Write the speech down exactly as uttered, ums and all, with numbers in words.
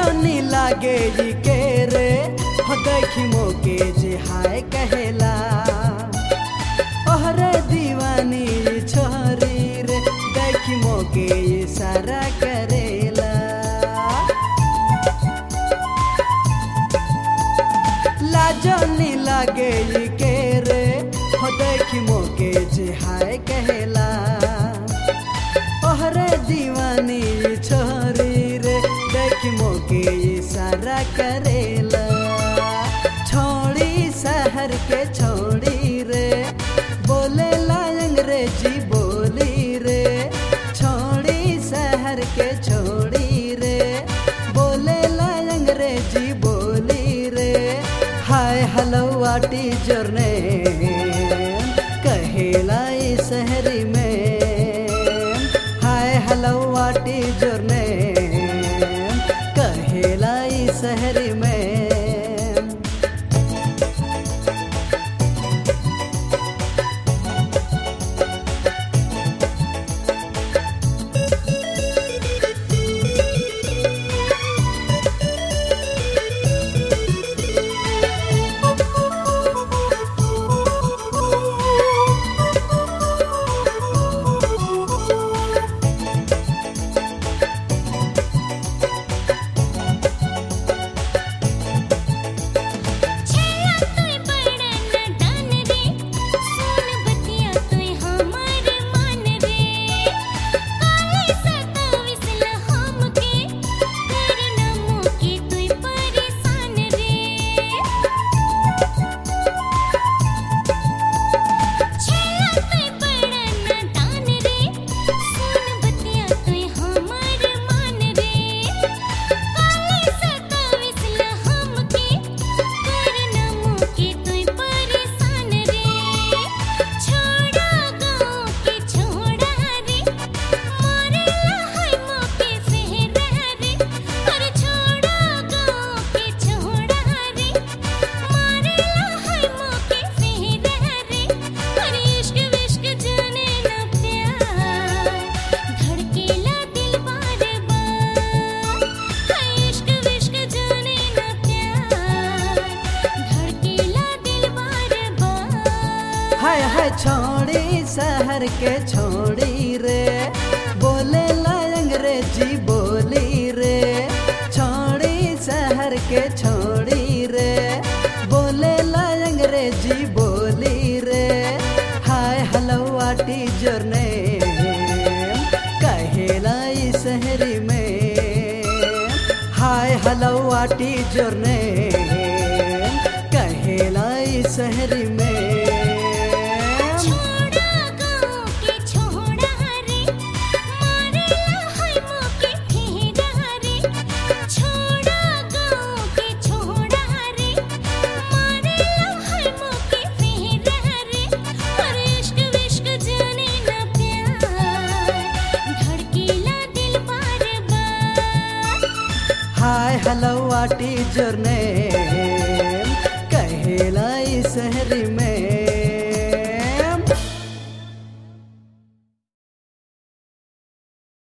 लाजोनी लागे जी के रे हो देखी मोके जे हाय कहेला ओहरे दीवानी छोरी रे देखी मोके इशारा करेला लाजोनी लागे जी के रे हो देखी मोके जे हाय कहेला ओहरे दीवानी छोरी रे देखी मोके इशारा करेला छोड़ी शहर के छोड़ी रे बोले ला अंग्रेजी बोली रे छोड़ी शहर के छोड़ी रे बोले ला अंग्रेजी बोली रे हाय हेलो वाटी जोरने कहेला इस शहरी में हाय हेलो वाटी जोरने कहेला इस शहरी में हाय हाय छोड़ी शहर के छोड़ी रे बोले ला अंग्रेजी बोली रे छोड़ी शहर के छोड़ी रे बोले ला अंग्रेजी बोली रे हाय हेलो वाटी जोरने कहेला इस शहरी में हाय हेलो वाटी जोरने कहेला इस शहरी में हाय हेलो वाटी जोरने कहेला इस शहरी में।